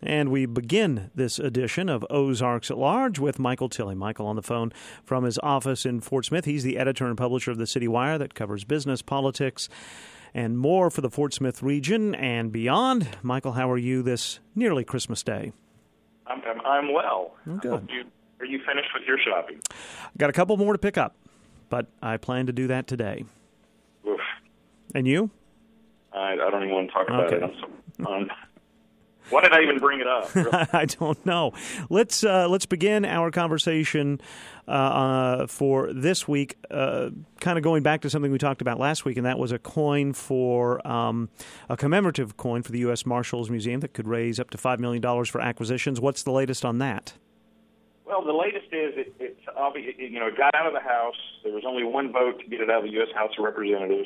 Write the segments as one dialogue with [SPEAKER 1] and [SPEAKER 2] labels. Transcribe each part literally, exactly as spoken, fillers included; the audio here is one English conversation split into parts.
[SPEAKER 1] And we begin this edition of Ozarks at Large with Michael Tilley. Michael on the phone from his office in Fort Smith. He's the editor and publisher of the City Wire that covers business, politics, and more for the Fort Smith region and beyond. Michael, how are you this nearly Christmas Day?
[SPEAKER 2] I'm, I'm, I'm well.
[SPEAKER 1] Oh, good.
[SPEAKER 2] You, are you finished with your shopping?
[SPEAKER 1] Got a couple more to pick up, but I plan to do that today.
[SPEAKER 2] Oof.
[SPEAKER 1] And you?
[SPEAKER 2] I, I don't even want to talk about
[SPEAKER 1] Okay.
[SPEAKER 2] it. I'm so, um, why did I even bring it up? Really?
[SPEAKER 1] I don't know. Let's uh, let's begin our conversation uh, uh, for this week, uh, kind of going back to something we talked about last week, and that was a coin for um, a commemorative coin for the U S Marshals Museum that could raise up to five million dollars for acquisitions. What's the latest on that?
[SPEAKER 2] Well, the latest is it, it's obvious. You know, it got out of the House. There was only one vote to get it out of the U S House of Representatives.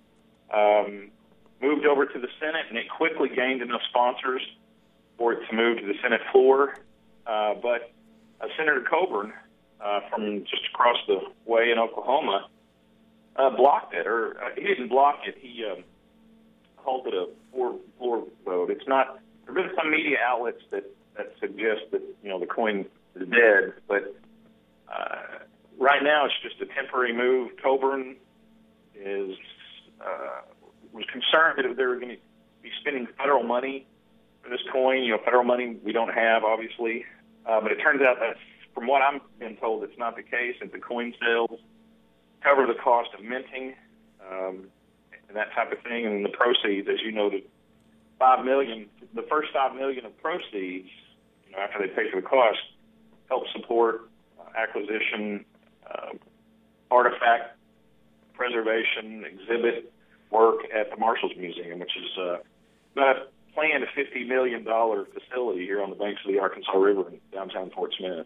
[SPEAKER 2] Um, moved over to the Senate, and it quickly gained enough sponsors for it to move to the Senate floor. Uh, but uh, Senator Coburn, uh, from just across the way in Oklahoma, uh, blocked it. Or uh, he didn't block it. He um, called it a floor, floor vote. It's not. There have been some media outlets that, that suggest that you know the coin is dead, but uh, right now it's just a temporary move. Coburn is uh, was concerned that if they were going to be spending federal money for this coin, you know, federal money we don't have, obviously, uh, but it turns out that, from what I'm being told, it's not the case. That the coin sales cover the cost of minting um, and that type of thing, and the proceeds, as you noted, five million. The first five million of proceeds, you know, after they pay for the cost, help support uh, acquisition, uh, artifact preservation, exhibit work at the Marshals Museum, which is uh, about a planned fifty million dollars facility here on the banks of the Arkansas River in downtown Fort Smith.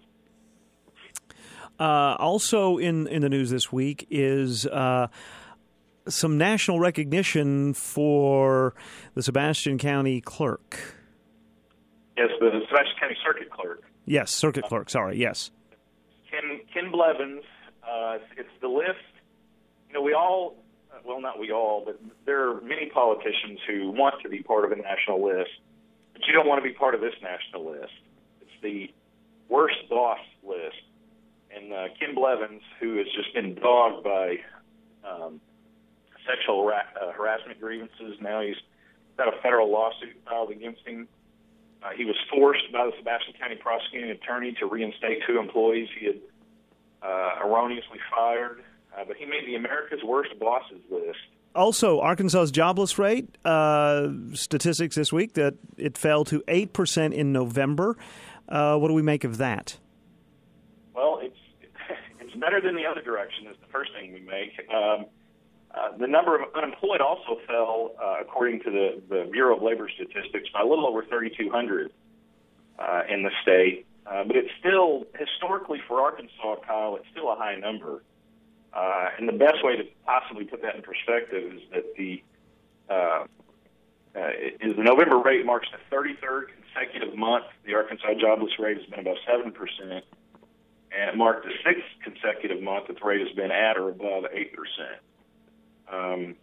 [SPEAKER 1] Uh, also in, in the news this week is uh, some national recognition for the Sebastian County clerk.
[SPEAKER 2] Yes, the Sebastian County Circuit Clerk.
[SPEAKER 1] Yes, circuit clerk, sorry, yes.
[SPEAKER 2] Ken, Ken Blevins, uh, it's the list. You know, we all, well, not we all, but there are many politicians who want to be part of a national list, but you don't want to be part of this national list. It's the worst boss list. And uh, Ken Blevins, who has just been dogged by um, sexual ra- uh, harassment grievances, now he's got a federal lawsuit filed against him. Uh, he was forced by the Sebastian County prosecuting attorney to reinstate two employees he had uh, erroneously fired. Uh, but he made the America's Worst Bosses list.
[SPEAKER 1] Also, Arkansas's jobless rate, uh, statistics this week, that it fell to eight percent in November. Uh, what do we make of that?
[SPEAKER 2] Well, it's it's better than the other direction is the first thing we make. Um, uh, the number of unemployed also fell, uh, according to the, the Bureau of Labor Statistics, by a little over thirty-two hundred uh, in the state. Uh, but it's still, historically for Arkansas, Kyle, it's still a high number. Uh, and the best way to possibly put that in perspective is that the uh, uh, is the November rate marks the thirty-third consecutive month the Arkansas jobless rate has been above seven percent, and it marked the sixth consecutive month that the rate has been at or above eight percent. Um,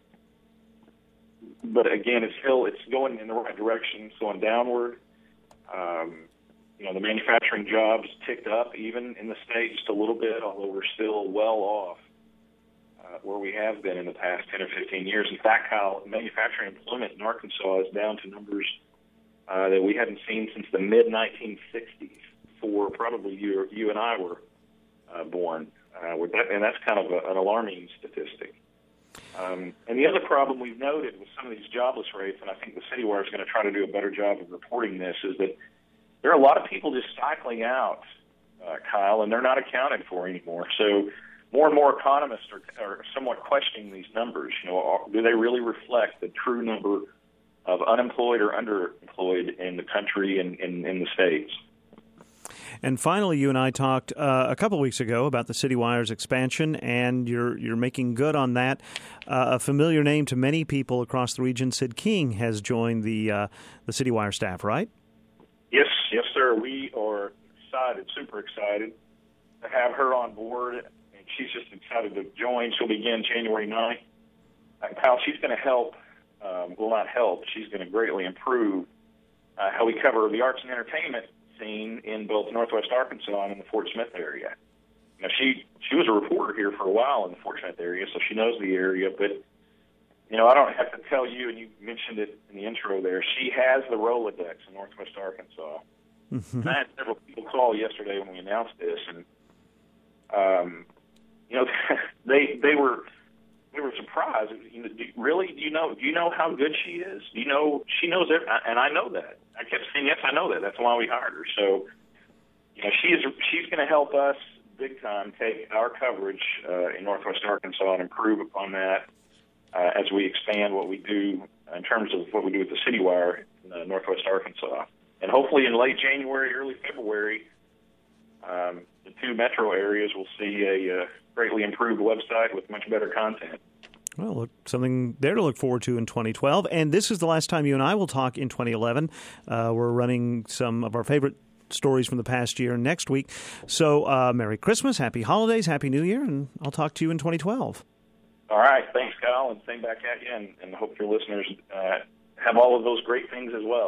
[SPEAKER 2] but again, it's still it's going in the right direction. It's going downward. Um, you know, the manufacturing jobs ticked up even in the state just a little bit, although we're still well off Uh, where we have been in the past ten or fifteen years. In fact, Kyle, manufacturing employment in Arkansas is down to numbers uh, that we hadn't seen since the mid nineteen sixties, before probably you, you and I were uh, born. Uh, with that, and that's kind of a, an alarming statistic. Um, and the other problem we've noted with some of these jobless rates, and I think the City Wire is going to try to do a better job of reporting this, is that there are a lot of people just cycling out, uh, Kyle, and they're not accounted for anymore. So more and more economists are, are somewhat questioning these numbers. You know, are, do they really reflect the true number of unemployed or underemployed in the country and in, in the states?
[SPEAKER 1] And finally, you and I talked uh, a couple weeks ago about the City Wire's expansion, and you're you're making good on that. Uh, a familiar name to many people across the region, Sid King, has joined the uh, the City Wire staff, right?
[SPEAKER 2] Yes, yes, sir. We are excited, super excited to have her on board, and she's just excited to join. She'll begin January ninth. And Kyle, she's going to help, um, well, not help, she's going to greatly improve uh, how we cover the arts and entertainment scene in both Northwest Arkansas and in the Fort Smith area. You know, she she was a reporter here for a while in the Fort Smith area, so she knows the area. But you know, I don't have to tell you, and you mentioned it in the intro there. She has the Rolodex in Northwest Arkansas. Mm-hmm. And I had several people call yesterday when we announced this, and um, you know, they they were. We were surprised. You know, do, really, do you know? Do you know how good she is? Do you know she knows it? And I know that. I kept saying, yes, I know that. That's why we hired her. So, you know, she is. She's going to help us big time take our coverage uh, in Northwest Arkansas and improve upon that uh, as we expand what we do in terms of what we do with the CityWire in uh, Northwest Arkansas. And hopefully, in late January, early February, um, the two metro areas will see a uh, greatly improved website with much better content.
[SPEAKER 1] Well, look, something there to look forward to in twenty twelve. And this is the last time you and I will talk in twenty eleven. Uh, we're running some of our favorite stories from the past year next week. So uh, Merry Christmas, Happy Holidays, Happy New Year, and I'll talk to you in twenty twelve.
[SPEAKER 2] All right. Thanks, Kyle, and same back at you, and, and hope your listeners uh, have all of those great things as well.